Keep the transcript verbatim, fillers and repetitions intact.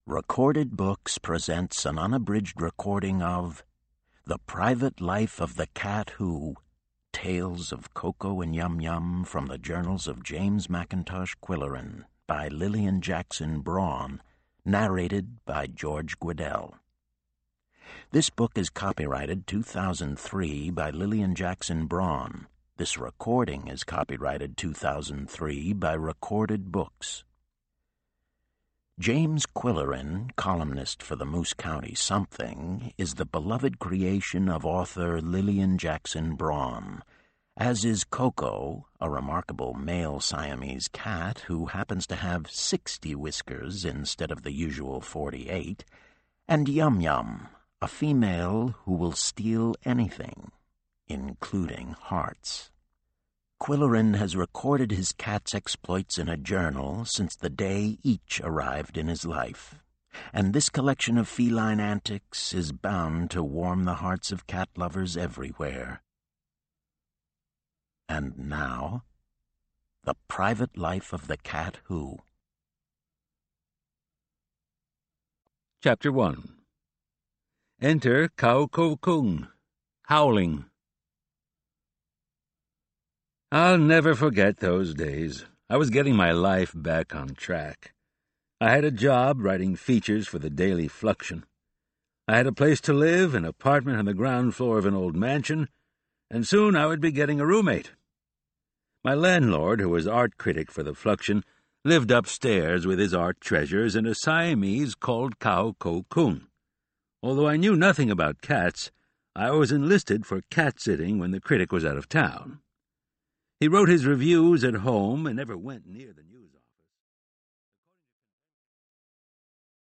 Recorded Books presents an unabridged recording of The Private Life of the Cat Who, Tales of Coco and Yum Yum from the Journals of James Mackintosh Quillerin by Lillian Jackson Braun, narrated by George Guidall. This book is copyrighted two thousand three by Lillian Jackson Braun. This recording is copyrighted two thousand three by Recorded Books. James Quillerin, columnist for the Moose County Something, is the beloved creation of author Lillian Jackson Braun, as is Coco, a remarkable male Siamese cat who happens to have sixty whiskers instead of the usual forty-eight, and Yum Yum, a female who will steal anything, including hearts. Quillerin has recorded his cat's exploits in a journal since the day each arrived in his life, and this collection of feline antics is bound to warm the hearts of cat lovers everywhere. And now, The Private Life of the Cat Who. Chapter one. Enter Kau-Ko-Kung, howling. I'll never forget those days. I was getting my life back on track. I had a job writing features for the Daily Fluxion. I had a place to live, an apartment on the ground floor of an old mansion, and soon I would be getting a roommate. My landlord, who was art critic for the Fluxion, lived upstairs with his art treasures and a Siamese called Kau-Ko-Kung. Although I knew nothing about cats, I was enlisted for cat-sitting when the critic was out of town. He wrote his reviews at home and never went near the